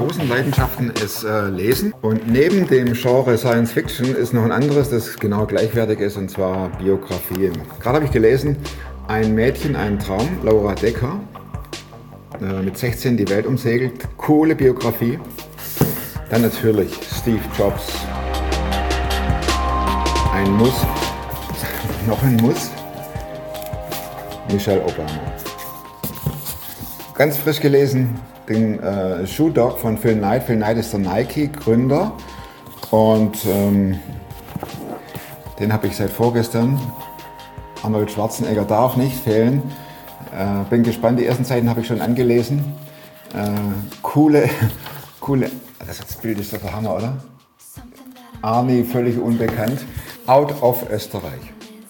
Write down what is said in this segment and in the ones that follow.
großen Leidenschaften ist Lesen. Und neben dem Genre Science Fiction ist noch ein anderes, das genau gleichwertig ist, und zwar Biografien. Gerade habe ich gelesen, Ein Mädchen, ein Traum, Laura Decker, mit 16 die Welt umsegelt. Coole Biografie. Dann natürlich Steve Jobs. Ein Muss. Noch ein Muss. Michelle Obama. Ganz frisch gelesen den Shoe Dog von Phil Knight. Phil Knight ist der Nike-Gründer und den habe ich seit vorgestern. Arnold Schwarzenegger darf nicht fehlen. Bin gespannt, die ersten Seiten habe ich schon angelesen. Coole, das Bild ist doch der Hammer, oder? Arnie, völlig unbekannt. Out of Österreich.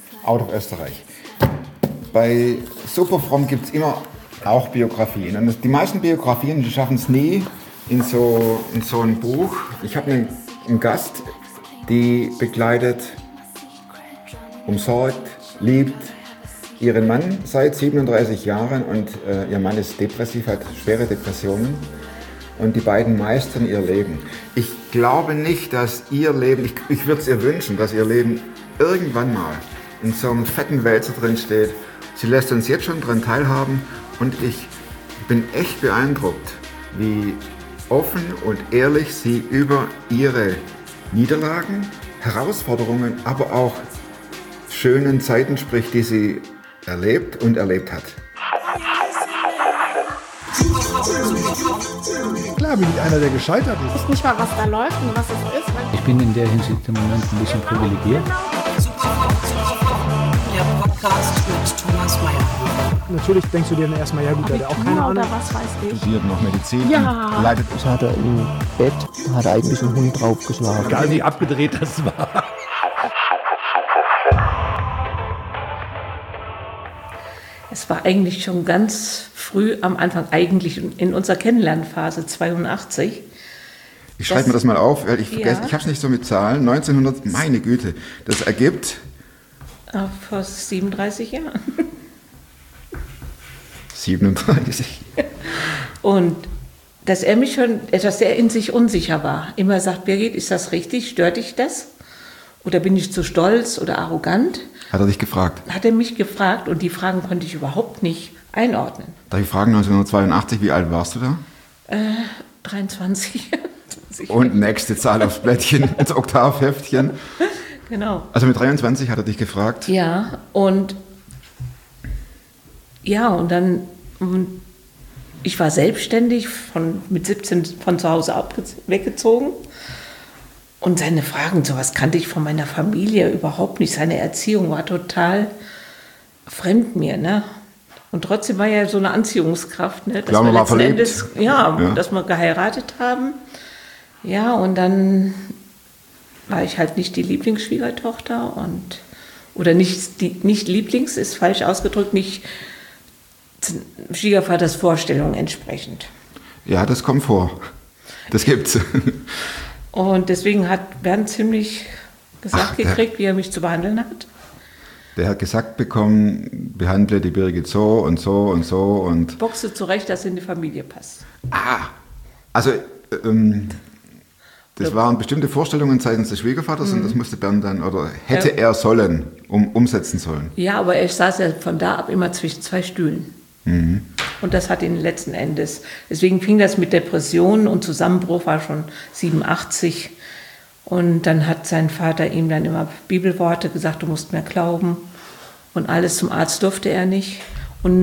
Bei Superfromm gibt es immer auch Biografien. Und die meisten Biografien, die schaffen es nie in so ein Buch. Ich habe einen Gast, die begleitet, umsorgt, liebt ihren Mann seit 37 Jahren und ihr Mann ist depressiv, hat schwere Depressionen und die beiden meistern ihr Leben. Ich glaube nicht, dass ihr Leben, ich würde es ihr wünschen, dass ihr Leben irgendwann mal in so einem fetten Wälzer drin steht. Sie lässt uns jetzt schon daran teilhaben und ich bin echt beeindruckt, wie offen und ehrlich sie über ihre Niederlagen, Herausforderungen, aber auch schönen Zeiten spricht, die sie erlebt und erlebt hat. Klar bin ich einer, der gescheitert ist. Ich weiß nicht mal, was da läuft und was es ist. Ich bin in der Hinsicht im Moment ein bisschen privilegiert. Der Podcast mit Thomas Mayer. Natürlich denkst du dir dann erstmal, ja gut, der hat auch keine Ahnung. Oder was weiß ich. Studiert noch Medizin. Ja. Leidet. Das hat er im Bett, hat er eigentlich einen Hund draufgeschlagen. Egal wie abgedreht das war. Es war eigentlich schon ganz früh am Anfang, eigentlich in unserer Kennenlernphase 82. Ich schreibe mir das mal auf, weil ich vergesse, Ja. ich habe es nicht so mit Zahlen. 1900, meine Güte, das ergibt Vor 37 Jahren. 37. Und dass er mich schon etwas sehr in sich unsicher war. Immer sagt, Birgit, ist das richtig? Stört dich das? Oder bin ich zu stolz oder arrogant? Hat er dich gefragt? Hat er mich gefragt und die Fragen konnte ich überhaupt nicht einordnen. Darf ich fragen, 1982, wie alt warst du da? 23. Und nächste Zahl aufs Blättchen, ins Oktavheftchen. Genau. Also mit 23 hat er dich gefragt? Ja, und dann, ich war selbstständig, mit 17 von zu Hause weggezogen. Und seine Fragen, sowas kannte ich von meiner Familie überhaupt nicht. Seine Erziehung war total fremd mir, ne? Und trotzdem war ja so eine Anziehungskraft, ne? Dass Klar, man war verliebt. dass wir geheiratet haben. Ja, und dann war ich halt nicht die Lieblingsschwiegertochter oder nicht Lieblings, ist falsch ausgedrückt, nicht Schwiegervaters Vorstellung entsprechend. Ja, das kommt vor. Das gibt's. Und deswegen hat Bernd ziemlich gesagt gekriegt, wie er mich zu behandeln hat. Der hat gesagt bekommen, behandle die Birgit so und so und so und... Boxe zurecht, dass in die Familie passt. Also das waren bestimmte Vorstellungen seitens des Schwiegervaters und das musste Bernd dann, oder hätte er sollen, umsetzen sollen. Ja, aber er saß ja von da ab immer zwischen zwei Stühlen. Mhm. Und das hat ihn letzten Endes, deswegen fing das mit Depressionen und Zusammenbruch, war schon 87. Und dann hat sein Vater ihm dann immer Bibelworte gesagt, du musst mehr glauben. Und alles, zum Arzt durfte er nicht. Und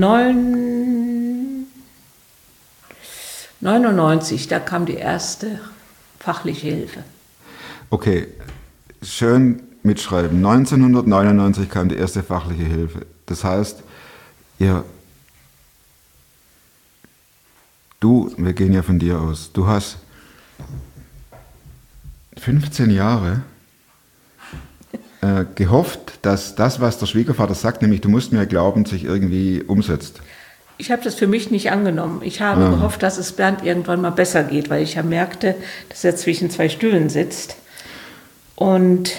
99, da kam die erste fachliche Hilfe. Okay, schön mitschreiben. 1999 kam die erste fachliche Hilfe. Das heißt, wir gehen ja von dir aus, du hast 15 Jahre gehofft, dass das, was der Schwiegervater sagt, nämlich du musst mir glauben, sich irgendwie umsetzt. Ich habe das für mich nicht angenommen. Ich habe gehofft, dass es Bernd irgendwann mal besser geht, weil ich ja merkte, dass er zwischen zwei Stühlen sitzt. Und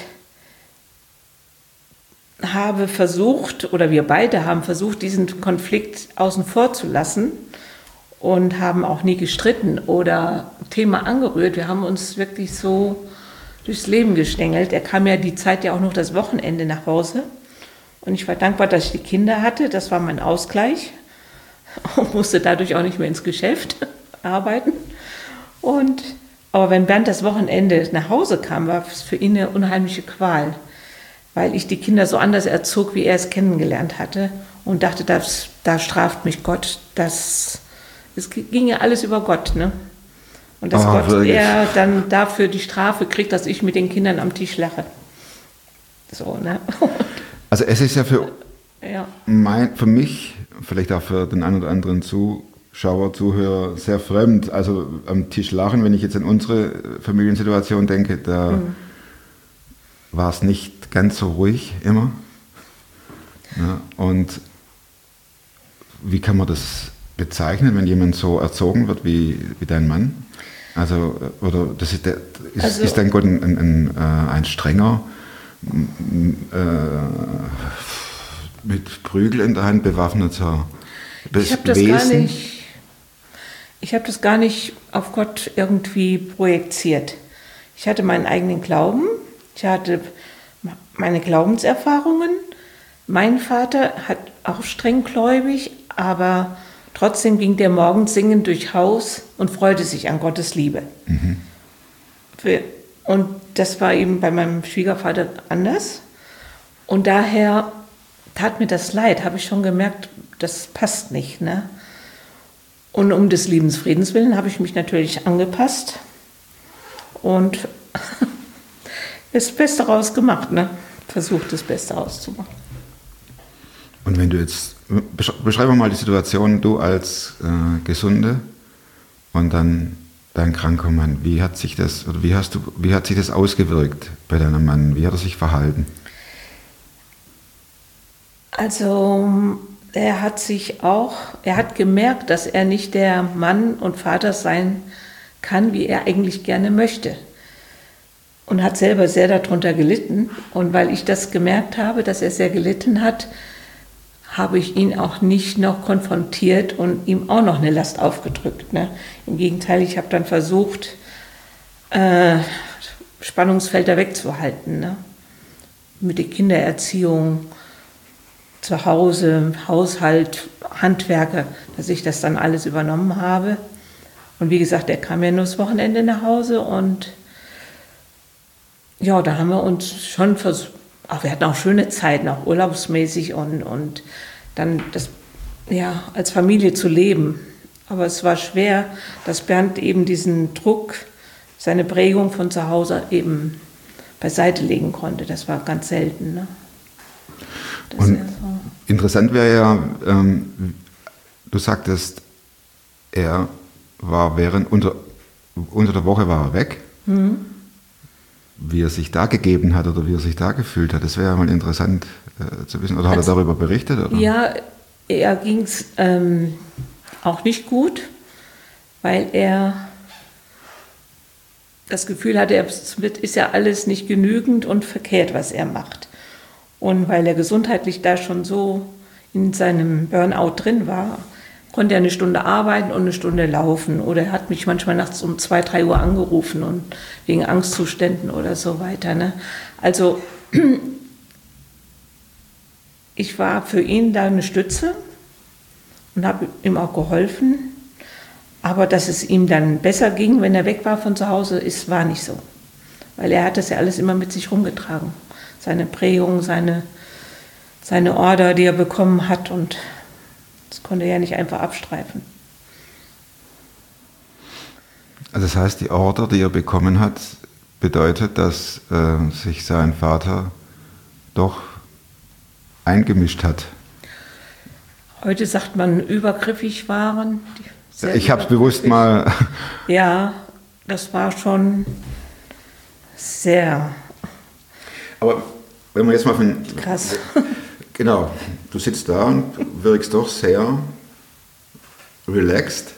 habe versucht, oder wir beide haben versucht, diesen Konflikt außen vor zu lassen und haben auch nie gestritten oder Thema angerührt. Wir haben uns wirklich so durchs Leben gestängelt. Er kam ja die Zeit ja auch noch das Wochenende nach Hause. Und ich war dankbar, dass ich die Kinder hatte. Das war mein Ausgleich. Und musste dadurch auch nicht mehr ins Geschäft arbeiten. Aber wenn Bernd das Wochenende nach Hause kam, war es für ihn eine unheimliche Qual. Weil ich die Kinder so anders erzog, wie er es kennengelernt hatte. Und dachte, da straft mich Gott. Es ging ja alles über Gott, ne? Und dass er dann dafür die Strafe kriegt, dass ich mit den Kindern am Tisch lache. So, ne? Also es ist ja für mich, vielleicht auch für den einen oder anderen Zuschauer, Zuhörer, sehr fremd. Also am Tisch lachen, wenn ich jetzt an unsere Familiensituation denke, da war es nicht ganz so ruhig immer. Ja, und wie kann man das bezeichnen, wenn jemand so erzogen wird wie dein Mann? Also, oder ist dein Gott ein strenger, mit Prügel in der Hand bewaffneter Wesen? Ich habe das gar nicht auf Gott irgendwie projiziert. Ich hatte meinen eigenen Glauben, ich hatte meine Glaubenserfahrungen. Mein Vater hat auch streng gläubig, aber trotzdem ging der morgens singend durch Haus und freute sich an Gottes Liebe. Mhm. Und das war eben bei meinem Schwiegervater anders. Und daher tat mir das leid, habe ich schon gemerkt, das passt nicht. Ne? Und um des Lebensfriedens willen habe ich mich natürlich angepasst und das Beste raus gemacht. Ne? Versucht, das Beste rauszumachen. Und wenn du jetzt, beschreib mal die Situation, du als Gesunde und dann dein kranker Mann, wie hat sich das ausgewirkt bei deinem Mann? Wie hat er sich verhalten? Also er hat gemerkt, dass er nicht der Mann und Vater sein kann, wie er eigentlich gerne möchte. Und hat selber sehr darunter gelitten. Und weil ich das gemerkt habe, dass er sehr gelitten hat, habe ich ihn auch nicht noch konfrontiert und ihm auch noch eine Last aufgedrückt. Ne? Im Gegenteil, ich habe dann versucht, Spannungsfelder wegzuhalten. Ne? Mit der Kindererziehung, zu Hause, Haushalt, Handwerker, dass ich das dann alles übernommen habe. Und wie gesagt, er kam ja nur das Wochenende nach Hause und ja, da haben wir uns schon versucht, wir hatten auch schöne Zeiten, auch urlaubsmäßig und dann das, ja, als Familie zu leben. Aber es war schwer, dass Bernd eben diesen Druck, seine Prägung von zu Hause eben beiseite legen konnte. Das war ganz selten. Ne? Und so. Interessant wäre ja, du sagtest, er war unter der Woche war er weg. Mhm. Wie er sich da gegeben hat oder wie er sich da gefühlt hat, das wäre ja mal interessant zu wissen. Oder hat er darüber berichtet? Oder? Ja, er ging es auch nicht gut, weil er das Gefühl hatte, es ist ja alles nicht genügend und verkehrt, was er macht. Und weil er gesundheitlich da schon so in seinem Burnout drin war, konnte er eine Stunde arbeiten und eine Stunde laufen. Oder er hat mich manchmal nachts um 2, 3 Uhr angerufen und wegen Angstzuständen oder so weiter. Ne? Also ich war für ihn da eine Stütze und habe ihm auch geholfen. Aber dass es ihm dann besser ging, wenn er weg war von zu Hause, war nicht so. Weil er hat das ja alles immer mit sich rumgetragen. Seine Prägung, seine Order, die er bekommen hat, und das konnte er ja nicht einfach abstreifen. Also das heißt, die Order, die er bekommen hat, bedeutet, dass sich sein Vater doch eingemischt hat. Heute sagt man, übergriffig waren. Ich habe es bewusst mal... Ja, das war schon sehr... Aber wenn wir jetzt mal von... Krass. Genau, du sitzt da und wirkst doch sehr relaxed.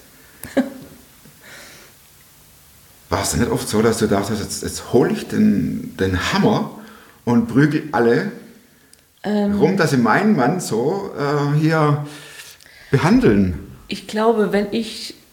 War es nicht oft so, dass du dachtest, jetzt hole ich den Hammer und prügel alle rum, dass sie meinen Mann so hier behandeln? Ich glaube, wenn ich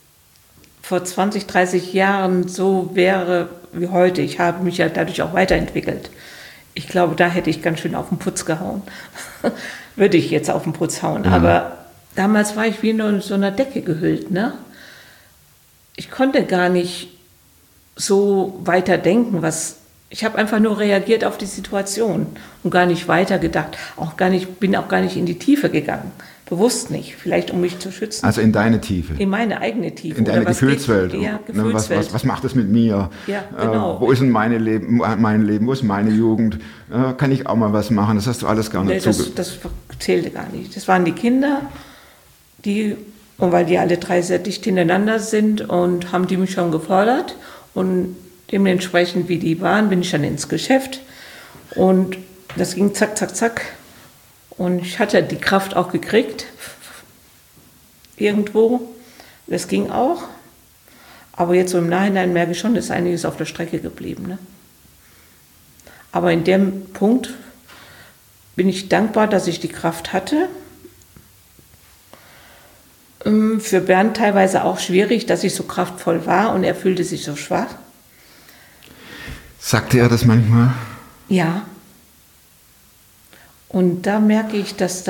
vor 20, 30 Jahren so wäre wie heute. Ich habe mich ja dadurch auch weiterentwickelt. Ich glaube, da hätte ich ganz schön auf den Putz gehauen. Würde ich jetzt auf den Putz hauen. Ja. Aber damals war ich wie nur in so einer Decke gehüllt. Ne? Ich konnte gar nicht so weiter denken, ich habe einfach nur reagiert auf die Situation und gar nicht weitergedacht. Bin auch gar nicht in die Tiefe gegangen. Bewusst nicht, vielleicht um mich zu schützen. Also in deine Tiefe. In meine eigene Tiefe. In deine Gefühlswelt. Ja, Gefühlswelt. Was macht das mit mir? Ja, genau. Wo ist denn mein Leben, wo ist meine Jugend? Kann ich auch mal was machen? Das hast du alles gar nicht das zählte gar nicht. Das waren die Kinder, und weil die alle 3 sehr dicht hintereinander sind und haben die mich schon gefordert. Und dementsprechend, wie die waren, bin ich dann ins Geschäft. Und das ging zack, zack, zack. Und ich hatte die Kraft auch gekriegt, irgendwo. Das ging auch. Aber jetzt so im Nachhinein merke ich schon, dass einiges auf der Strecke geblieben. Ne? Aber in dem Punkt bin ich dankbar, dass ich die Kraft hatte. Für Bernd teilweise auch schwierig, dass ich so kraftvoll war und er fühlte sich so schwach. Sagte er das manchmal? Ja. Und da merke ich, dass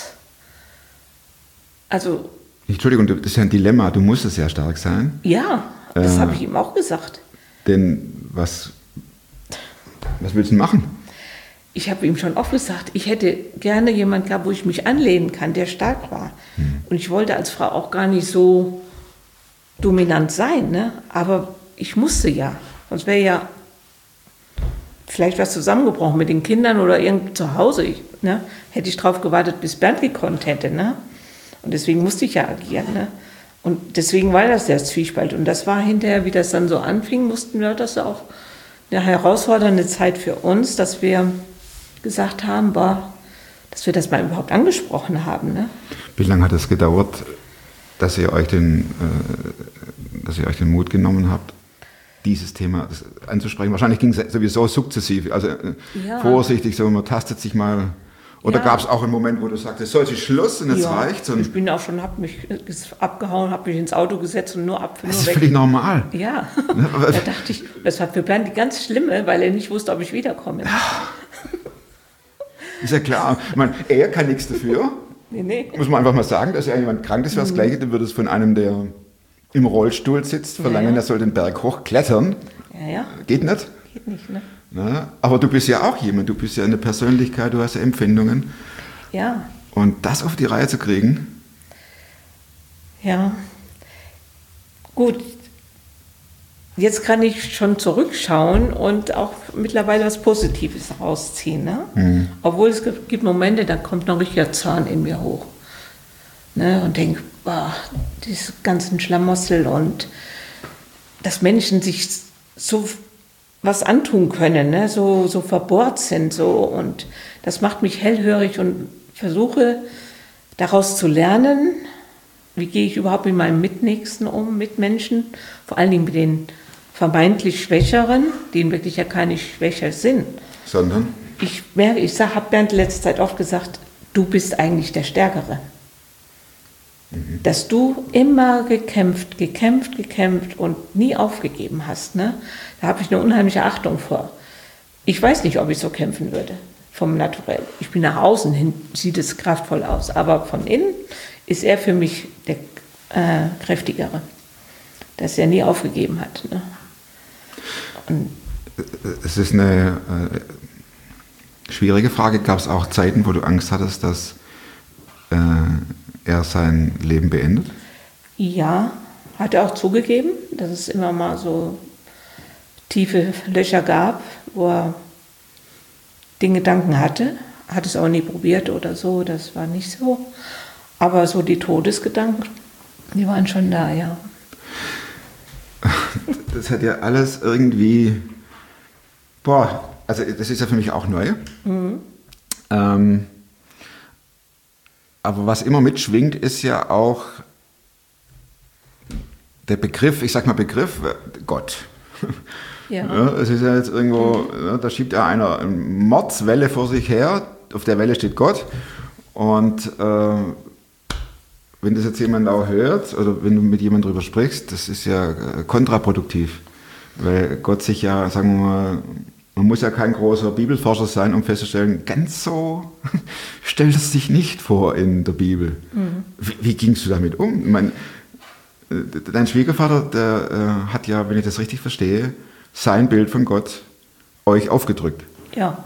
Entschuldigung, das ist ja ein Dilemma, du musst sehr stark sein. Ja, das habe ich ihm auch gesagt. Denn was willst du machen? Ich habe ihm schon oft gesagt, ich hätte gerne jemanden gehabt, wo ich mich anlehnen kann, der stark war. Und ich wollte als Frau auch gar nicht so dominant sein, ne? Aber ich musste ja. Sonst wäre ja vielleicht was zusammengebrochen mit den Kindern oder irgendwie zu Hause. Hätte ich drauf gewartet, bis Bernd gekonnt hätte. Ne? Und deswegen musste ich ja agieren. Ne? Und deswegen war das der Zwiespalt. Und das war hinterher, wie das dann so anfing, mussten wir das auch eine herausfordernde Zeit für uns, dass wir gesagt haben, dass wir das mal überhaupt angesprochen haben. Ne? Wie lange hat es gedauert, dass ihr euch den Mut genommen habt, dieses Thema anzusprechen? Wahrscheinlich ging es sowieso sukzessiv, also vorsichtig, so man tastet sich mal. Oder gab es auch einen Moment, wo du sagtest, so, jetzt ist Schluss und jetzt reicht's? Und ich bin auch schon, habe mich abgehauen, habe mich ins Auto gesetzt und nur das ist völlig normal. Ja, da dachte ich, das war für Bernd die ganz schlimme, weil er nicht wusste, ob ich wiederkomme. Ist ja klar. Ich meine, er kann nichts dafür. Nee. Muss man einfach mal sagen, dass ja jemand krank ist, wäre das Gleiche, dann würde es von einem, der im Rollstuhl sitzt, verlangen, er soll den Berg hochklettern. Ja. Geht nicht. Geht nicht, ne? Na, aber du bist ja auch jemand, du bist ja eine Persönlichkeit, du hast ja Empfindungen. Ja. Und das auf die Reihe zu kriegen? Ja. Gut. Jetzt kann ich schon zurückschauen und auch mittlerweile was Positives rausziehen. Ne? Obwohl es gibt Momente, da kommt noch richtiger Zorn in mir hoch. Ne? Und denke, diese ganzen Schlamassel und dass Menschen sich so was antun können, ne? so verbohrt sind. So. Und das macht mich hellhörig und versuche daraus zu lernen, wie gehe ich überhaupt mit meinem Mitnächsten um, mit Menschen, vor allen Dingen mit den vermeintlich Schwächeren, die in wirklich ja keine schwächer sind. Sondern? Ich habe Bernd letzte Zeit oft gesagt, du bist eigentlich der Stärkere. Dass du immer gekämpft und nie aufgegeben hast. Ne? Da habe ich eine unheimliche Achtung vor. Ich weiß nicht, ob ich so kämpfen würde, vom Naturell. Ich bin nach außen hin, sieht es kraftvoll aus, aber von innen ist er für mich der Kräftigere, dass er nie aufgegeben hat. Ne? Und es ist eine schwierige Frage. Gab es auch Zeiten, wo du Angst hattest, dass er sein Leben beendet? Ja, hat er auch zugegeben, dass es immer mal so tiefe Löcher gab, wo er den Gedanken hatte. Hat es auch nie probiert oder so, das war nicht so. Aber so die Todesgedanken, die waren schon da, ja. Das hat ja alles irgendwie, also das ist ja für mich auch neu. Aber was immer mitschwingt, ist ja auch der Begriff, ich sag mal Begriff, Gott. Ja. Es ist ja jetzt irgendwo, da schiebt ja einer eine Mordswelle vor sich her, auf der Welle steht Gott und wenn das jetzt jemand auch hört oder wenn du mit jemandem drüber sprichst, das ist ja kontraproduktiv. Weil Gott sich ja, sagen wir mal, man muss ja kein großer Bibelforscher sein, um festzustellen, ganz so stellt es sich nicht vor in der Bibel. Wie gingst du damit um? Ich meine, dein Schwiegervater, der hat ja, wenn ich das richtig verstehe, sein Bild von Gott euch aufgedrückt. Ja.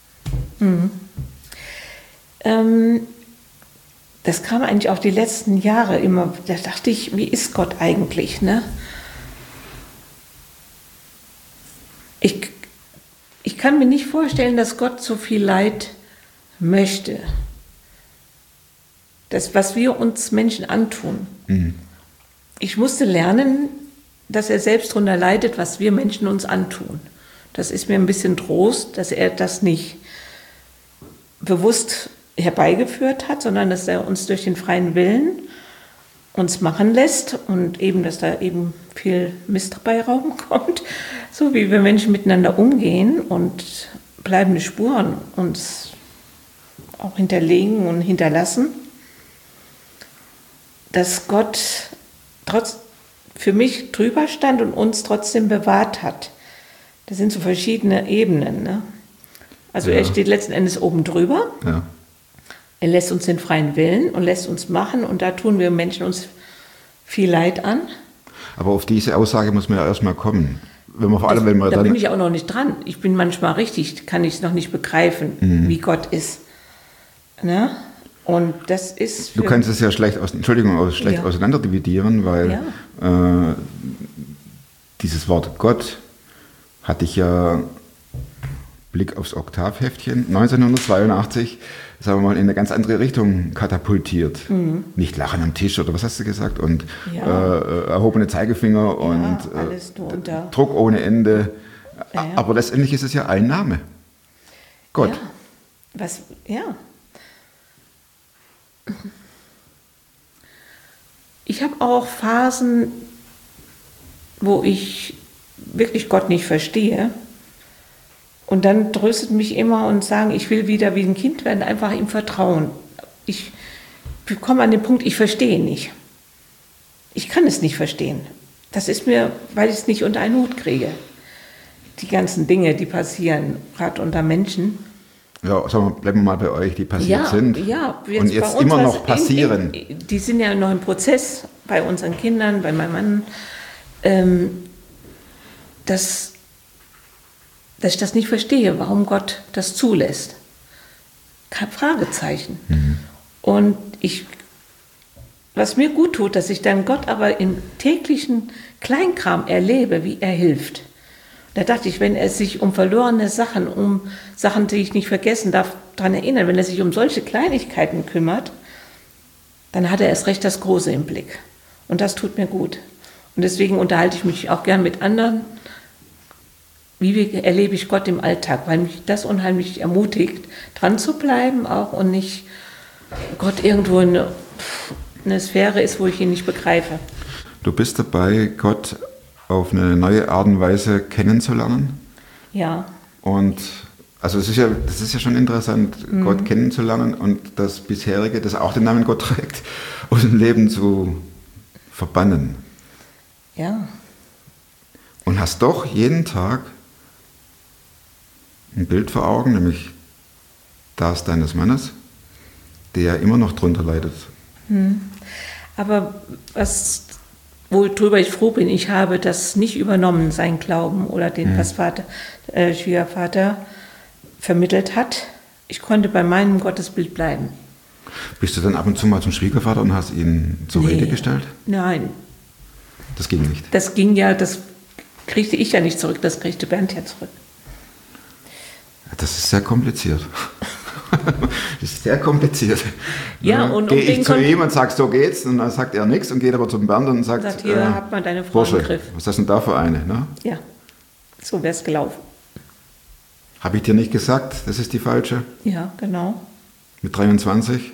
Das kam eigentlich auch die letzten Jahre immer. Da dachte ich, wie ist Gott eigentlich, ne? Ich kann mir nicht vorstellen, dass Gott so viel Leid möchte. Das, was wir uns Menschen antun. Ich musste lernen, dass er selbst darunter leidet, was wir Menschen uns antun. Das ist mir ein bisschen Trost, dass er das nicht bewusst herbeigeführt hat, sondern dass er uns durch den freien Willen uns machen lässt und eben, dass da eben viel Mist dabei rauskommt, so wie wir Menschen miteinander umgehen und bleibende Spuren uns auch hinterlegen und hinterlassen, dass Gott für mich drüber stand und uns trotzdem bewahrt hat. Das sind so verschiedene Ebenen. Ne? Also er steht letzten Endes oben drüber. Ja. Er lässt uns den freien Willen und lässt uns machen und da tun wir Menschen uns viel Leid an. Aber auf diese Aussage muss man ja erstmal kommen. Wenn man Da bin ich auch noch nicht dran. Ich bin manchmal richtig, kann ich es noch nicht begreifen, wie Gott ist. Ne? Und das ist... Du kannst es ja schlecht auseinander dividieren, weil dieses Wort Gott hatte ich ja, Blick aufs Oktavheftchen, 1982, sagen wir mal, in eine ganz andere Richtung katapultiert. Nicht Lachen am Tisch oder was hast du gesagt? Und erhobene Zeigefinger und alles drunter. Druck ohne Ende. Ja. Aber letztendlich ist es ja ein Name. Gott. Ja. Ich habe auch Phasen, wo ich wirklich Gott nicht verstehe. Und dann tröstet mich immer und sagen, ich will wieder wie ein Kind werden, einfach ihm vertrauen. Ich komme an den Punkt, ich verstehe nicht. Ich kann es nicht verstehen. Das ist mir, weil ich es nicht unter einen Hut kriege. Die ganzen Dinge, die passieren, gerade unter Menschen. Ja, sagen wir, bleiben wir mal bei euch, die passiert sind. Ja, und jetzt immer noch passieren. Die sind ja noch im Prozess bei unseren Kindern, bei meinem Mann, dass ich das nicht verstehe, warum Gott das zulässt. Kein Fragezeichen. Und was mir gut tut, dass ich dann Gott aber im täglichen Kleinkram erlebe, wie er hilft. Da dachte ich, wenn er sich um verlorene Sachen, um Sachen, die ich nicht vergessen darf, daran erinnern, wenn er sich um solche Kleinigkeiten kümmert, dann hat er erst recht das Große im Blick. Und das tut mir gut. Und deswegen unterhalte ich mich auch gern mit anderen. Wie erlebe ich Gott im Alltag? Weil mich das unheimlich ermutigt, dran zu bleiben auch und nicht Gott irgendwo in eine Sphäre ist, wo ich ihn nicht begreife. Du bist dabei, Gott auf eine neue Art und Weise kennenzulernen? Ja. Und also das ist ja schon interessant, Gott kennenzulernen und das bisherige, das auch den Namen Gott trägt, aus dem Leben zu verbannen. Ja. Und hast doch jeden Tag ein Bild vor Augen, nämlich das deines Mannes, der immer noch drunter leidet. Aber worüber ich froh bin, ich habe das nicht übernommen, sein Glauben oder den, was Schwiegervater vermittelt hat. Ich konnte bei meinem Gottesbild bleiben. Bist du dann ab und zu mal zum Schwiegervater und hast ihn zur Rede gestellt? Nein. Das ging nicht? Das ging ja, das kriegte ich ja nicht zurück, das kriegte Bernd ja zurück. Das ist sehr kompliziert. Das ist sehr kompliziert. Ja, und gehe ich zu ihm und sage, so geht's, und dann sagt er nichts und geht aber zum Bernd und sagt, hier hat man deine Frau Bursche, im Griff. was ist das denn da für eine? Ne? Ja, so wäre es gelaufen. Habe ich dir nicht gesagt, das ist die falsche? Ja, genau. Mit 23?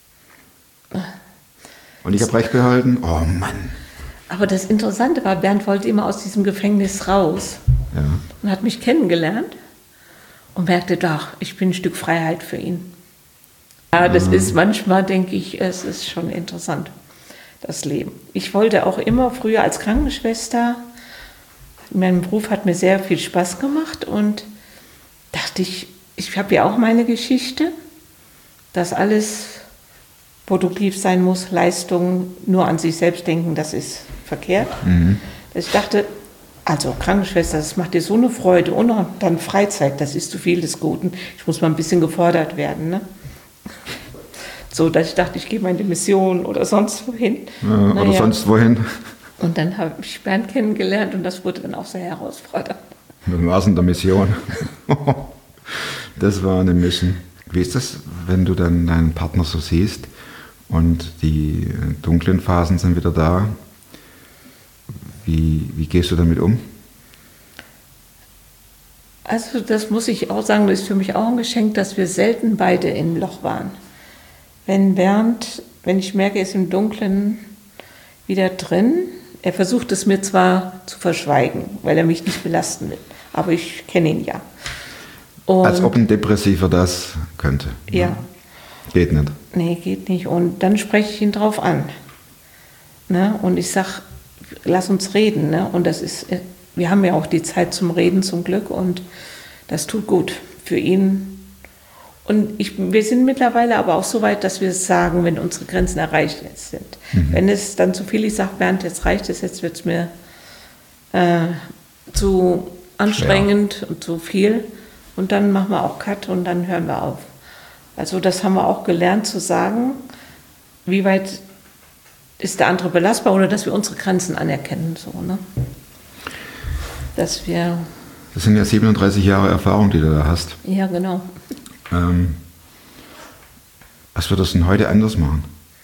Und ich habe recht behalten? Oh Mann. Aber das Interessante war, Bernd wollte immer aus diesem Gefängnis raus. Ja. Und hat mich kennengelernt und merkte, doch, ich bin ein Stück Freiheit für ihn. Ja, das ist manchmal, denke ich, es ist schon interessant. das Leben. Ich wollte auch immer früher als Krankenschwester, mein Beruf hat mir sehr viel Spaß gemacht und dachte ich habe ja auch meine Geschichte, dass alles produktiv sein muss, Leistung, nur an sich selbst denken, das ist verkehrt. Dass ich dachte, also Krankenschwester, das macht dir so eine Freude und dann Freizeit, das ist zu viel des Guten. Ich muss mal ein bisschen gefordert werden. Ne? So, dass ich dachte, ich gehe mal in die Mission oder sonst wohin. Ja, oder sonst wohin. Und dann habe ich Bernd kennengelernt und das wurde dann auch sehr herausfordernd. Wie war es in der Mission? Das war eine Mission. Wie ist das, wenn du dann deinen Partner so siehst und die dunklen Phasen sind wieder da? Wie gehst du damit um? Also das muss ich auch sagen, das ist für mich auch ein Geschenk, dass wir selten beide im Loch waren. Wenn Bernd, wenn ich merke, er ist im Dunkeln wieder drin, er versucht es mir zwar zu verschweigen, weil er mich nicht belasten will, aber ich kenne ihn ja. Und als ob ein Depressiver das könnte. Ja. Geht nicht. Nee, geht nicht. Und dann spreche ich ihn drauf an. Ne? Und ich sage, lass uns reden. Ne? Und das ist, wir haben ja auch die Zeit zum Reden zum Glück und das tut gut für ihn. Und wir sind mittlerweile aber auch so weit, dass wir es sagen, wenn unsere Grenzen erreicht sind. Wenn es dann zu viel, ich sage, Bernd, jetzt reicht es, jetzt wird es mir zu anstrengend und zu viel. Und dann machen wir auch Cut und dann hören wir auf. Also das haben wir auch gelernt zu sagen, wie weit ist der andere belastbar oder dass wir unsere Grenzen anerkennen. So, ne? Dass wir... Das sind ja 37 Jahre Erfahrung, die du da hast. Ja, genau. Was würdest du denn heute anders machen?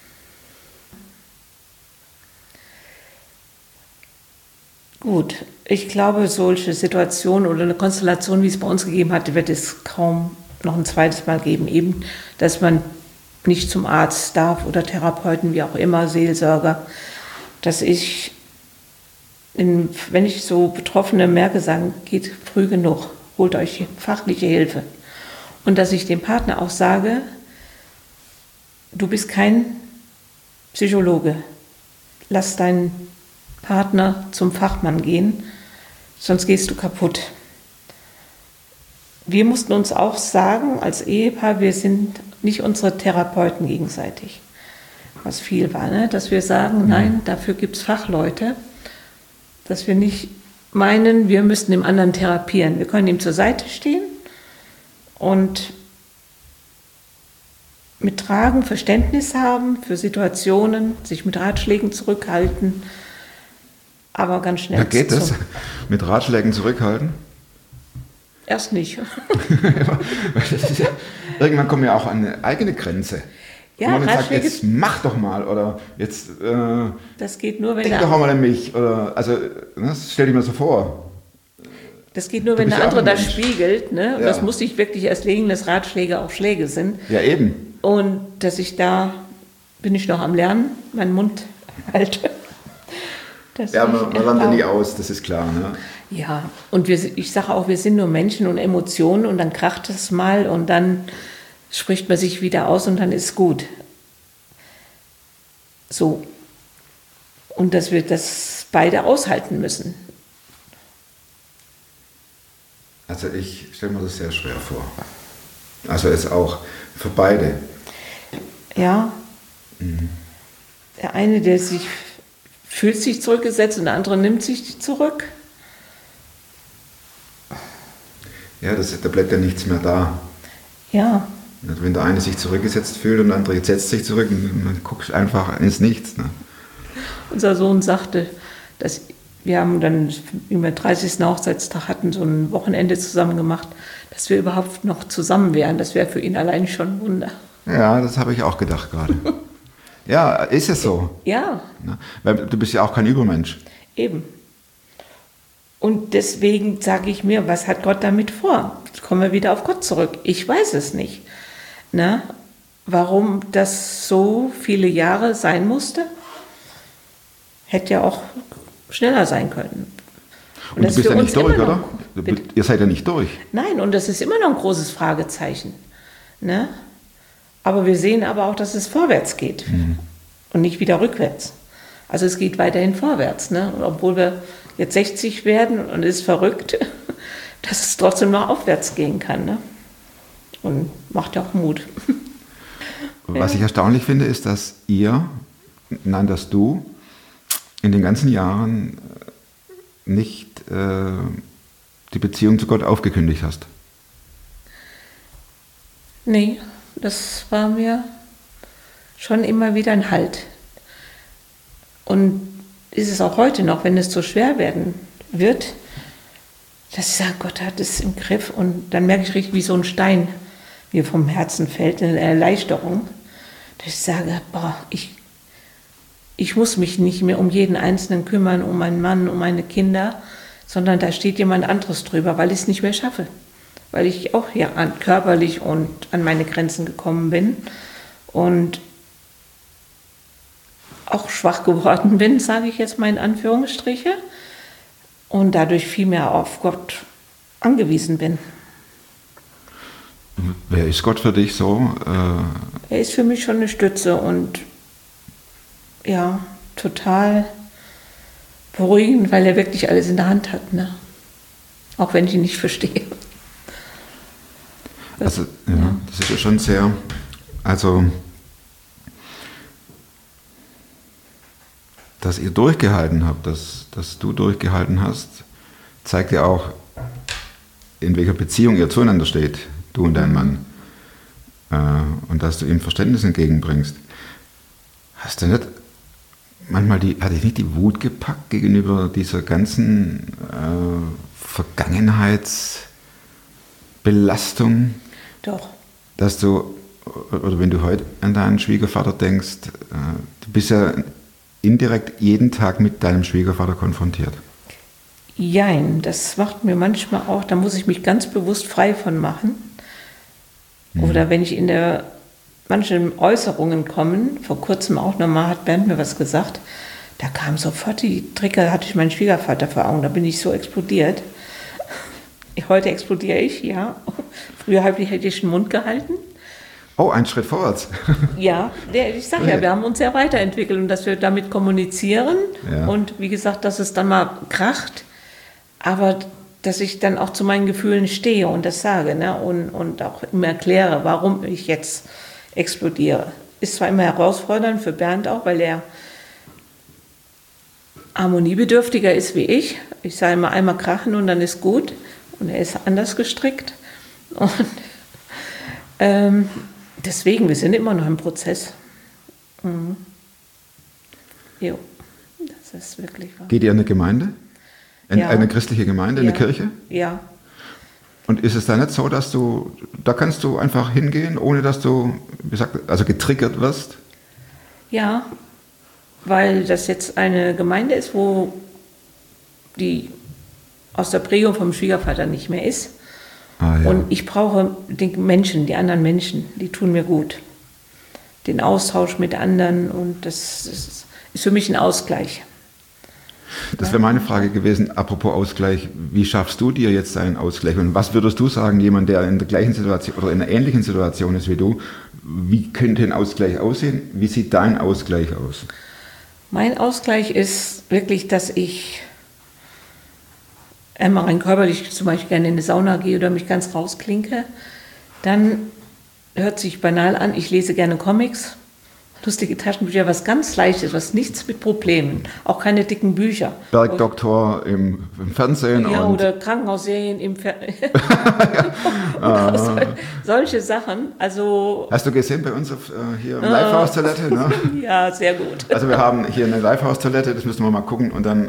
Gut, ich glaube, solche Situationen oder eine Konstellation, wie es bei uns gegeben hatte, wird es kaum noch ein zweites Mal geben. Eben, dass man nicht zum Arzt darf oder Therapeuten, wie auch immer, Seelsorger. Dass ich, wenn ich so Betroffene merke, sagen, geht früh genug, holt euch fachliche Hilfe. Und dass ich dem Partner auch sage, du bist kein Psychologe, lass deinen Partner zum Fachmann gehen, sonst gehst du kaputt. Wir mussten uns auch sagen, als Ehepaar, wir sind nicht unsere Therapeuten gegenseitig, was viel war, ne? Dass wir sagen, nein, dafür gibt es Fachleute, dass wir nicht meinen, wir müssten dem anderen therapieren. Wir können ihm zur Seite stehen und mit Tragen Verständnis haben für Situationen, sich mit Ratschlägen zurückhalten, aber ganz schnell. Ja, geht das? Mit Ratschlägen zurückhalten? Erst nicht. Irgendwann kommen wir auch an eine eigene Grenze. Ja, wo man dann sagt, Ratschläge, jetzt mach doch mal oder jetzt das geht nur, wenn denk doch mal an mich. Oder, also, das stell dir mal so vor. Das geht nur, Du wenn bist der ja auch andere ein das Mensch. spiegelt. Ne? Und Ja. das muss ich wirklich erst legen, dass Ratschläge auch Schläge sind. Ja, eben. Und dass ich da, bin ich noch am Lernen, meinen Mund halte. Ja, man lernt ja nie aus, das ist klar. Ne? Ja, und ich sage auch, wir sind nur Menschen und Emotionen und dann kracht es mal und dann spricht man sich wieder aus und dann ist gut. So. Und dass wir das beide aushalten müssen. Also ich stelle mir das sehr schwer vor. Also es auch für beide. Ja. Der eine, der fühlt sich zurückgesetzt und der andere nimmt sich zurück. Ja, da bleibt ja nichts mehr da. Ja. Wenn der eine sich zurückgesetzt fühlt und der andere setzt sich zurück, dann guckst du einfach ins Nichts. Ne? Unser Sohn sagte, dass wir haben dann, wie wir 30. Hochzeitstag hatten, so ein Wochenende zusammen gemacht, dass wir überhaupt noch zusammen wären. Das wäre für ihn allein schon ein Wunder. Ja, das habe ich auch gedacht gerade. Ja, ist es so. Ja. Ne? Weil du bist ja auch kein Übermensch. Eben. Und deswegen sage ich mir, was hat Gott damit vor? Jetzt kommen wir wieder auf Gott zurück. Ich weiß es nicht. Na, warum das so viele Jahre sein musste? Hätte ja auch schneller sein können. Und du bist ja nicht durch, oder? Ihr seid ja nicht durch. Nein, und das ist immer noch ein großes Fragezeichen. Ne? Aber wir sehen aber auch, dass es vorwärts geht und nicht wieder rückwärts. Also es geht weiterhin vorwärts, ne? Und obwohl wir jetzt 60 werden und es ist verrückt, dass es trotzdem noch aufwärts gehen kann, ne? Und macht ja auch Mut. Was ich erstaunlich finde, ist, dass dass du in den ganzen Jahren nicht die Beziehung zu Gott aufgekündigt hast. Nee, das war mir schon immer wieder ein Halt. Und ist es auch heute noch, wenn es so schwer werden wird, dass ich sage, Gott hat es im Griff. Und dann merke ich richtig, wie so ein Stein mir vom Herzen fällt, eine Erleichterung, dass ich sage, boah, ich muss mich nicht mehr um jeden Einzelnen kümmern, um meinen Mann, um meine Kinder, sondern da steht jemand anderes drüber, weil ich es nicht mehr schaffe. Weil ich auch hier körperlich und an meine Grenzen gekommen bin und auch schwach geworden bin, sage ich jetzt mal in Anführungsstriche, und dadurch viel mehr auf Gott angewiesen bin. Wer ist Gott für dich so? Er ist für mich schon eine Stütze und ja, total beruhigend, weil er wirklich alles in der Hand hat, ne? Auch wenn ich ihn nicht verstehe. Also, ja, das ist ja schon sehr, also, dass ihr durchgehalten habt, dass du durchgehalten hast, zeigt ja auch, in welcher Beziehung ihr zueinander steht, du und dein Mann. Und dass du ihm Verständnis entgegenbringst. Hast du nicht manchmal hat dich nicht die Wut gepackt gegenüber dieser ganzen Vergangenheitsbelastung? Doch. Dass du, oder wenn du heute an deinen Schwiegervater denkst, du bist ja indirekt jeden Tag mit deinem Schwiegervater konfrontiert. Jein, das macht mir manchmal auch, da muss ich mich ganz bewusst frei von machen. Oder wenn ich in manchen Äußerungen kommen, vor kurzem auch nochmal hat Bernd mir was gesagt, da kam sofort die Trigger, hatte ich meinen Schwiegervater vor Augen, da bin ich so explodiert. Heute explodiere ich, ja. Früher hätte ich den Mund gehalten. Oh, ein Schritt vorwärts. Ja, ich sage ja, wir haben uns sehr weiterentwickelt und dass wir damit kommunizieren und wie gesagt, dass es dann mal kracht, aber dass ich dann auch zu meinen Gefühlen stehe und das sage, ne? Und auch immer erkläre, warum ich jetzt explodiere. Ist zwar immer herausfordernd für Bernd auch, weil er harmoniebedürftiger ist wie ich. Ich sage immer einmal krachen und dann ist gut. Und er ist anders gestrickt. Und deswegen, wir sind immer noch im Prozess. Mhm. Jo, das ist wirklich wahr. Geht ihr in eine Gemeinde? Eine christliche Gemeinde, eine Kirche? Ja. Und ist es da nicht so, dass da kannst du einfach hingehen, ohne dass du, also getriggert wirst? Ja, weil das jetzt eine Gemeinde ist, wo die aus der Prägung vom Schwiegervater nicht mehr ist. Ah, ja. Und ich brauche die anderen Menschen, die tun mir gut. Den Austausch mit anderen und das ist für mich ein Ausgleich. Das wäre meine Frage gewesen, apropos Ausgleich, wie schaffst du dir jetzt einen Ausgleich? Und was würdest du sagen, jemand, der in der gleichen Situation oder in einer ähnlichen Situation ist wie du, wie könnte ein Ausgleich aussehen? Wie sieht dein Ausgleich aus? Mein Ausgleich ist wirklich, dass ich einmal rein körperlich zum Beispiel gerne in eine Sauna gehe oder mich ganz rausklinke. Dann hört sich banal an, ich lese gerne Comics, lustige Taschenbücher, was ganz Leichtes, was nichts mit Problemen, auch keine dicken Bücher. Bergdoktor im Fernsehen. Ja, oder Krankenhausserien im Fernsehen. Solche Sachen. Also, hast du gesehen bei uns hier im Livehouse-Toilette? Ne? Ja, sehr gut. Also wir haben hier eine Livehouse-Toilette, das müssen wir mal gucken. Und dann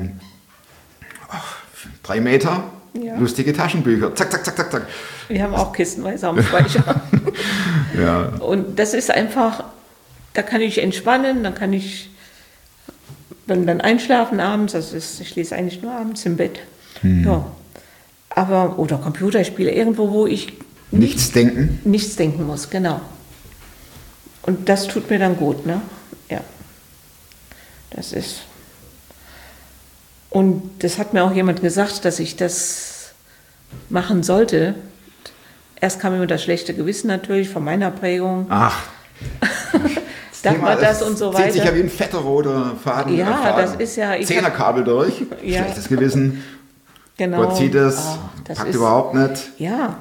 3 Meter, lustige Taschenbücher. Zack, zack, zack, zack, zack. Wir haben auch kistenweise am Speicher. Ja. Und das ist einfach, da kann ich entspannen, dann kann ich dann einschlafen abends, ich lese eigentlich nur abends im Bett. Ja. Aber, oder Computerspiele, irgendwo, wo ich nichts denken muss, genau. Und das tut mir dann gut, ne? Ja. Das ist. Und das hat mir auch jemand gesagt, dass ich das machen sollte. Erst kam immer das schlechte Gewissen natürlich von meiner Prägung. Ach. Dagmar das und so weiter. Zieht sich ja wie ein fetter roter Faden. Ja, Faden. das ist ja... Zehnerkabel durch, Ja. schlechtes Gewissen. Genau. Gott sieht es, das packt ist, überhaupt nicht. Ja.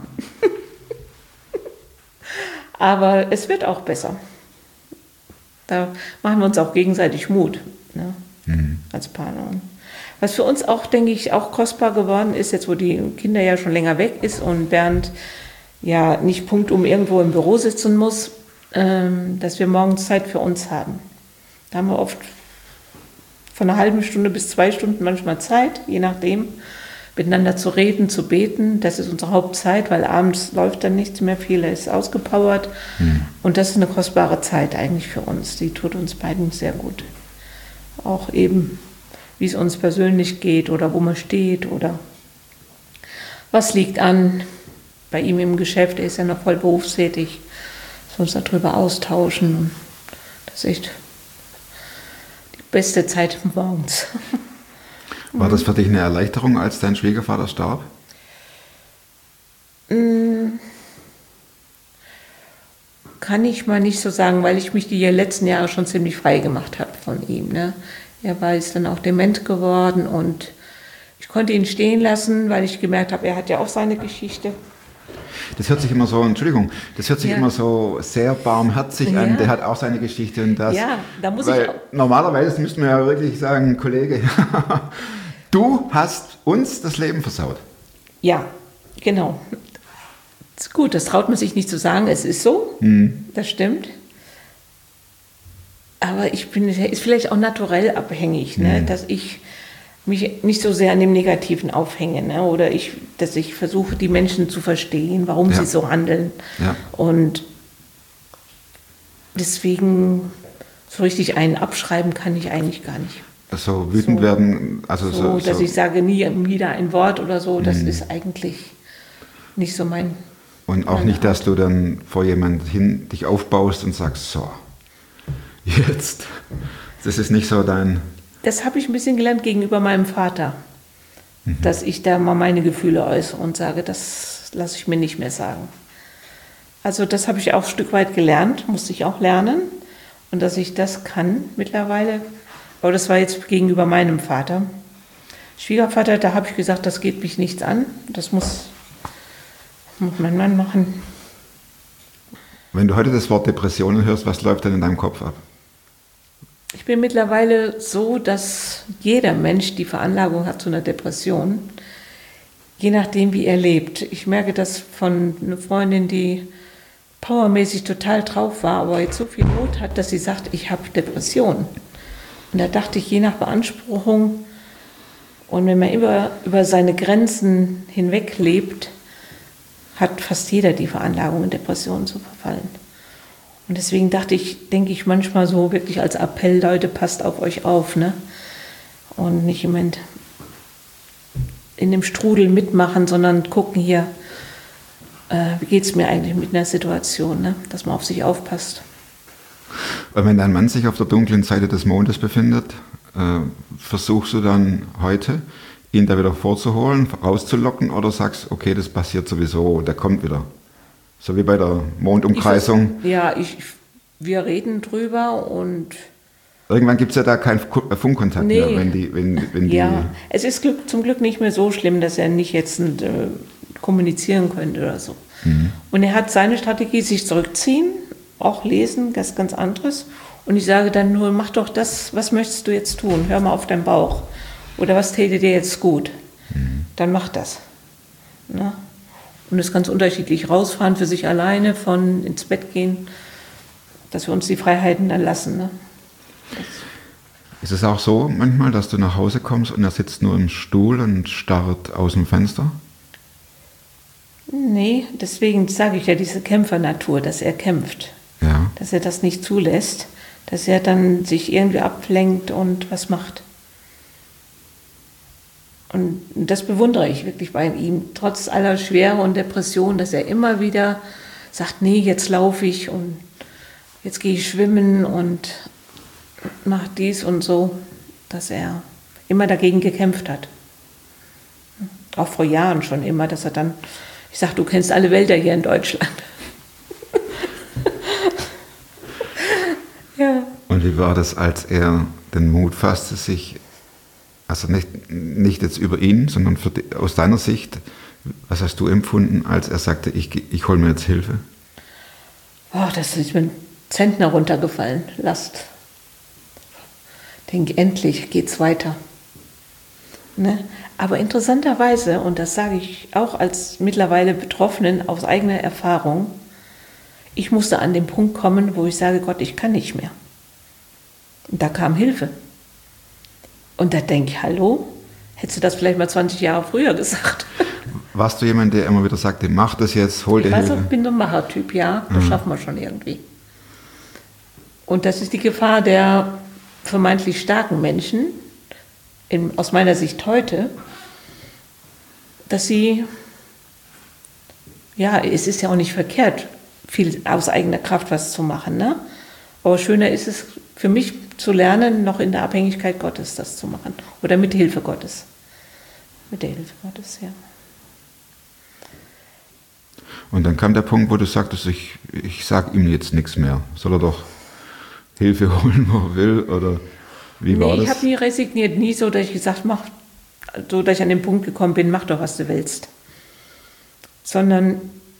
Aber es wird auch besser. Da machen wir uns auch gegenseitig Mut, ne? Als Partner. Was für uns auch, denke ich, auch kostbar geworden ist, jetzt wo die Kinder ja schon länger weg ist und Bernd ja nicht punktum irgendwo im Büro sitzen muss, dass wir morgens Zeit für uns haben. Da haben wir oft von einer halben Stunde bis 2 Stunden manchmal Zeit, je nachdem, miteinander zu reden, zu beten. Das ist unsere Hauptzeit, weil abends läuft dann nichts mehr, viel ist ausgepowert. Und das ist eine kostbare Zeit eigentlich für uns. Die tut uns beiden sehr gut. Auch eben, wie es uns persönlich geht oder wo man steht oder was liegt an. Bei ihm im Geschäft, er ist ja noch voll berufstätig, dass wir uns darüber austauschen. Das ist echt die beste Zeit morgens. War das für dich eine Erleichterung, als dein Schwiegervater starb? Kann ich mal nicht so sagen, weil ich mich die letzten Jahre schon ziemlich frei gemacht habe von ihm. Ne? Er war jetzt dann auch dement geworden und ich konnte ihn stehen lassen, weil ich gemerkt habe, er hat ja auch seine Geschichte. Das hört sich immer so, Entschuldigung, das hört sich Ja. immer so sehr barmherzig an. Ja. Der hat auch seine Geschichte und das. Ja, da muss weil ich auch. Normalerweise müssten wir ja wirklich sagen, Kollege, du hast uns das Leben versaut. Ja, genau. Ist gut, das traut man sich nicht zu sagen, es ist so, das stimmt. Aber ich bin, ist vielleicht auch naturell abhängig, ne? Dass ich mich nicht so sehr an dem Negativen aufhänge, ne? Oder dass ich versuche, die Menschen zu verstehen, warum sie so handeln. Ja. Und deswegen so richtig einen abschreiben kann ich eigentlich gar nicht. So wütend So. werden, also So, dass ich sage, nie wieder ein Wort oder so, das ist eigentlich nicht so mein... Und auch nicht, dass du dann vor jemand hin dich aufbaust und sagst, so, jetzt, das ist nicht so dein... Das habe ich ein bisschen gelernt gegenüber meinem Vater, dass ich da mal meine Gefühle äußere und sage, das lasse ich mir nicht mehr sagen. Also das habe ich auch ein Stück weit gelernt, musste ich auch lernen und dass ich das kann mittlerweile. Aber das war jetzt gegenüber meinem Vater. Schwiegervater, da habe ich gesagt, das geht mich nichts an, das muss mein Mann machen. Wenn du heute das Wort Depressionen hörst, was läuft denn in deinem Kopf ab? Ich bin mittlerweile so, dass jeder Mensch die Veranlagung hat zu einer Depression, je nachdem, wie er lebt. Ich merke das von einer Freundin, die powermäßig total drauf war, aber jetzt so viel Not hat, dass sie sagt, ich habe Depression. Und da dachte ich, je nach Beanspruchung und wenn man über seine Grenzen hinweg lebt, hat fast jeder die Veranlagung, in Depressionen zu verfallen. Und deswegen denke ich manchmal so wirklich als Appell, Leute, passt auf euch auf, ne? Und nicht im Moment in dem Strudel mitmachen, sondern gucken hier, wie geht es mir eigentlich mit einer Situation, ne? Dass man auf sich aufpasst. Wenn dein Mann sich auf der dunklen Seite des Mondes befindet, versuchst du dann heute, ihn da wieder vorzuholen, rauszulocken oder sagst, okay, das passiert sowieso, der kommt wieder? So wie bei der Mondumkreisung. Wir reden drüber und... Irgendwann gibt es ja da keinen Funkkontakt mehr, wenn die... Ja, es ist zum Glück nicht mehr so schlimm, dass er nicht jetzt kommunizieren könnte oder so. Und er hat seine Strategie, sich zurückziehen, auch lesen, das ist ganz anderes. Und ich sage dann nur, mach doch das, was möchtest du jetzt tun? Hör mal auf deinen Bauch. Oder was täte dir jetzt gut? Dann mach das. Ne? Und es ist ganz unterschiedlich. Rausfahren für sich alleine, von ins Bett gehen, dass wir uns die Freiheiten dann lassen. Ne? Ist es auch so manchmal, dass du nach Hause kommst und er sitzt nur im Stuhl und starrt aus dem Fenster? Nee, deswegen sage ich ja diese Kämpfernatur, dass er kämpft. Ja. Dass er das nicht zulässt, dass er dann sich irgendwie ablenkt und was macht. Und das bewundere ich wirklich bei ihm, trotz aller Schwere und Depression, dass er immer wieder sagt, nee, jetzt laufe ich und jetzt gehe ich schwimmen und mache dies und so, dass er immer dagegen gekämpft hat. Auch vor Jahren schon immer, dass er dann, ich sage, du kennst alle Wälder hier in Deutschland. Ja. war das, als er den Mut fasste, sich, also nicht jetzt über ihn, sondern aus deiner Sicht, was hast du empfunden, als er sagte, ich hole mir jetzt Hilfe? Oh, das ist mir ein Zentner runtergefallen, Last. Ich denke, endlich geht's weiter. Ne? Aber interessanterweise, und das sage ich auch als mittlerweile Betroffenen aus eigener Erfahrung, ich musste an den Punkt kommen, wo ich sage, Gott, ich kann nicht mehr. Und da kam Hilfe. Und da denke ich, hallo, hättest du das vielleicht mal 20 Jahre früher gesagt? Warst du jemand, der immer wieder sagte, mach das jetzt, hol dir Hilfe? Ich bin so ein Machertyp, ja, das schaffen wir schon irgendwie. Und das ist die Gefahr der vermeintlich starken Menschen, aus meiner Sicht heute, dass sie, ja, es ist ja auch nicht verkehrt, viel aus eigener Kraft was zu machen, ne? Aber schöner ist es für mich zu lernen, noch in der Abhängigkeit Gottes das zu machen. Oder mit Hilfe Gottes. Mit der Hilfe Gottes, ja. Und dann kam der Punkt, wo du sagtest, ich sage ihm jetzt nichts mehr. Soll er doch Hilfe holen, wo er will? Oder wie war das? Ich habe nie resigniert, nie so, dass ich gesagt habe, so, dass ich an den Punkt gekommen bin, mach doch, was du willst. Sondern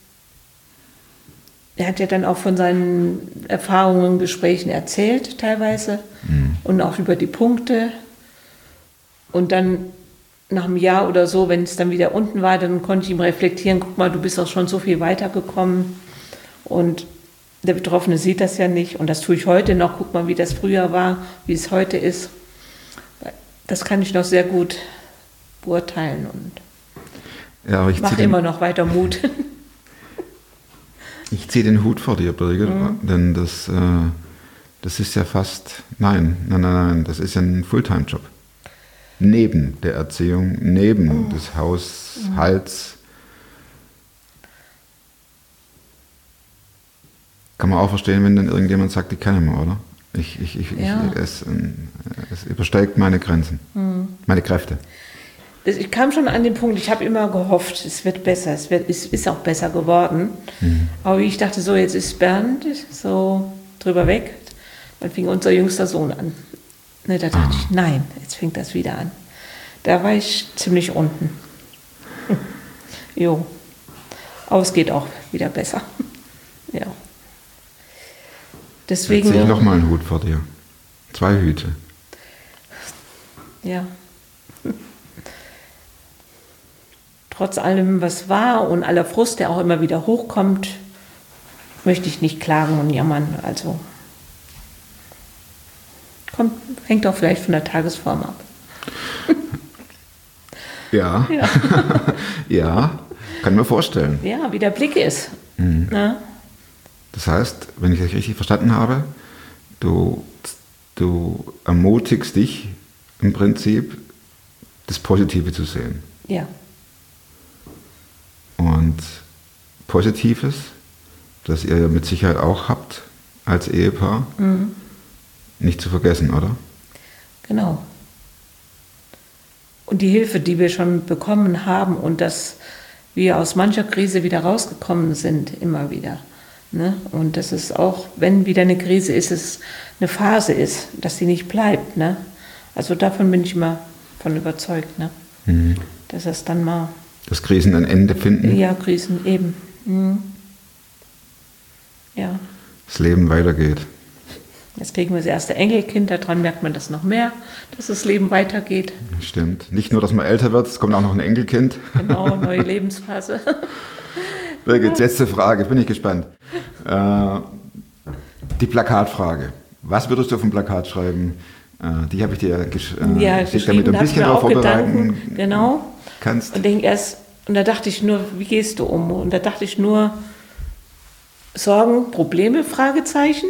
er hat ja dann auch von seinen Erfahrungen, Gesprächen erzählt teilweise und auch über die Punkte. Und dann nach einem Jahr oder so, wenn es dann wieder unten war, dann konnte ich ihm reflektieren, guck mal, du bist auch schon so viel weitergekommen. Und der Betroffene sieht das ja nicht. Und das tue ich heute noch. Guck mal, wie das früher war, wie es heute ist. Das kann ich noch sehr gut beurteilen und ja, mache immer noch weiter Mut. Ich ziehe den Hut vor dir, Birgit, denn das ist ja fast, nein, das ist ja ein Fulltime-Job. Neben der Erziehung, neben des Haushalts. Kann man auch verstehen, wenn dann irgendjemand sagt, ich kann nicht mehr, oder? Es übersteigt meine Grenzen, meine Kräfte. Ich kam schon an den Punkt, ich habe immer gehofft, es wird besser, es ist auch besser geworden. Aber wie ich dachte, so jetzt ist Bernd so drüber weg, dann fing unser jüngster Sohn an. Ne, da dachte ich, nein, jetzt fängt das wieder an. Da war ich ziemlich unten. Jo, aber es geht auch wieder besser. Ja. Deswegen. Jetzt ziehe ich nochmal einen Hut vor dir. 2 Hüte. Ja. Trotz allem, was war und aller Frust, der auch immer wieder hochkommt, möchte ich nicht klagen und jammern. Also hängt auch vielleicht von der Tagesform ab. Ja. Ja, kann mir vorstellen. Ja, wie der Blick ist. Ja. Das heißt, wenn ich das richtig verstanden habe, du ermutigst dich im Prinzip, das Positive zu sehen. Ja. Und Positives, das ihr ja mit Sicherheit auch habt als Ehepaar, nicht zu vergessen, oder? Genau. Und die Hilfe, die wir schon bekommen haben und dass wir aus mancher Krise wieder rausgekommen sind, immer wieder. Ne? Und dass es auch, wenn wieder eine Krise ist, es eine Phase ist, dass sie nicht bleibt. Ne? Also davon bin ich immer von überzeugt, ne? Dass es dann mal... Dass Krisen ein Ende finden? Ja, Krisen eben. Ja. Das Leben weitergeht. Jetzt kriegen wir das erste Enkelkind, daran merkt man das noch mehr, dass das Leben weitergeht. Stimmt. Nicht nur, dass man älter wird, es kommt auch noch ein Enkelkind. Genau, neue Lebensphase. Birgit, letzte Frage, bin ich gespannt. Die Plakatfrage. Was würdest du auf dem Plakat schreiben? Die habe ich dir geschickt, damit du ein bisschen darauf vorbereiten genau. kannst. Und da dachte ich nur, wie gehst du um? Und da dachte ich nur, Sorgen, Probleme, Fragezeichen,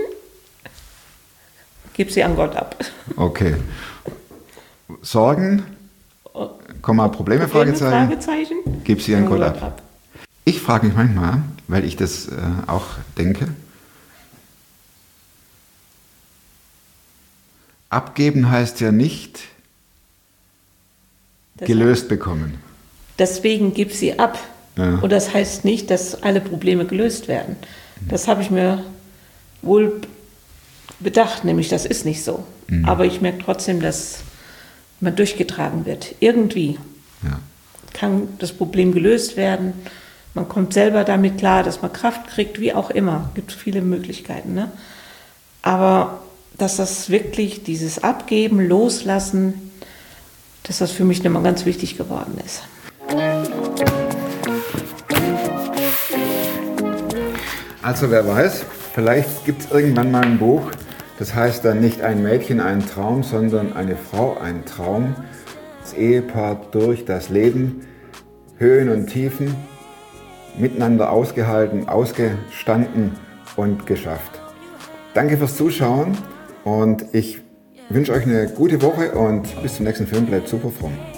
gib sie an Gott ab. Okay. Sorgen, Probleme, Fragezeichen, gib sie an Gott ab. Ich frage mich manchmal, weil ich das auch denke, abgeben heißt ja nicht gelöst bekommen. Deswegen gib sie ab. Ja. Und das heißt nicht, dass alle Probleme gelöst werden. Das habe ich mir wohl bedacht, nämlich das ist nicht so. Aber ich merke trotzdem, dass man durchgetragen wird. Irgendwie kann das Problem gelöst werden. Man kommt selber damit klar, dass man Kraft kriegt, wie auch immer. Es gibt viele Möglichkeiten. Ne? Aber dass das wirklich, dieses Abgeben, Loslassen, dass das für mich nochmal ganz wichtig geworden ist. Also wer weiß, vielleicht gibt es irgendwann mal ein Buch, das heißt dann nicht ein Mädchen, ein Traum, sondern eine Frau, ein Traum. Das Ehepaar durch das Leben, Höhen und Tiefen, miteinander ausgehalten, ausgestanden und geschafft. Danke fürs Zuschauen und ich wünsche euch eine gute Woche und bis zum nächsten Film. Bleibt super fromm.